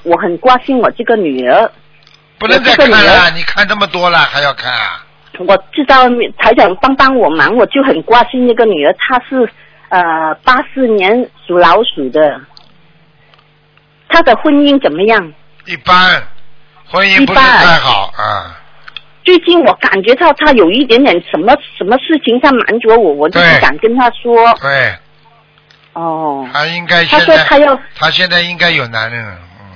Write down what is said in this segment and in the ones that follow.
我很挂心我这个女儿。 不能再看了，你看这么多了还要看啊？ 我知道台长帮我忙，我就很挂心那个女儿，她是84年属老鼠的，她的婚姻怎么样？ 一般，婚姻不是太好啊。 最近我感觉到她有一点点什么事情她瞒着我就不敢跟她说。 对。 哦。 她应该她说她现在应该有男人了。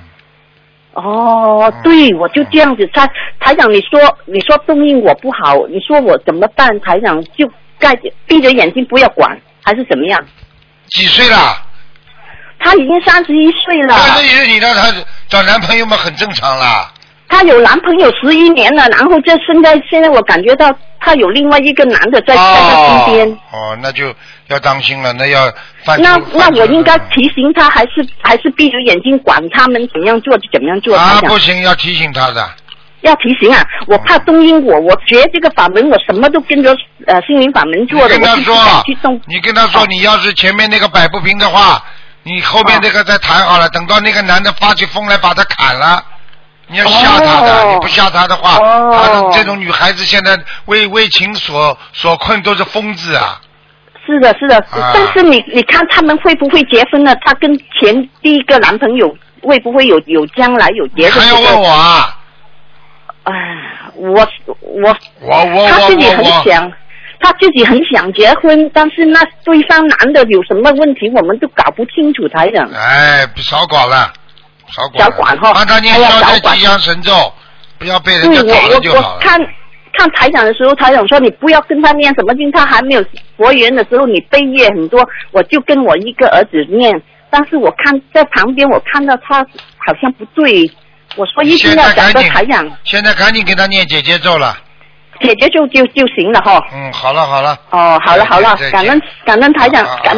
哦，对，我就这样子。台长，你说动应我不好，你说我怎么办？台长就闭着眼睛不要管，还是怎么样？ 几岁了？ 她已经31岁了。 那你让她找男朋友嘛，很正常啦。 她有男朋友11年了，然后现在我感觉到她有另外一个男的在她身边。 哦，那就要当心了，那要那我应该提醒她，还是闭着眼睛管他们怎样做就怎样做？ 不行，要提醒她的。 要提醒啊！我怕动因我学这个法门，我什么都跟着心灵法门做的。 你跟他说，你跟他说，你要是前面那个摆不平的话，你后面这个再谈好了。等到那个男的发起疯来把他砍了，你要吓他的。你不吓他的话，他这种女孩子现在为情所困，都是疯子啊。 是的，但是你看他们会不会结婚呢？她跟第一个男朋友会不会有将来有结婚？ 还要问我啊？ 他自己很想结婚，但是那对方男的有什么问题，我们都搞不清楚，台长。 少管了， 少管哈。 帮他念消灾吉祥神咒，不要被人家搞了就好了。 我看台长的时候，台长说你不要跟他念什么经，他还没有佛缘的时候，你背业很多，我就跟我一个儿子念，但是我看在旁边，我看到他好像不对。我说一定要找个台长。 现在赶紧给他念姐姐咒了。 姐姐咒就行了哈。 好了。 哦，好了，感恩台长，感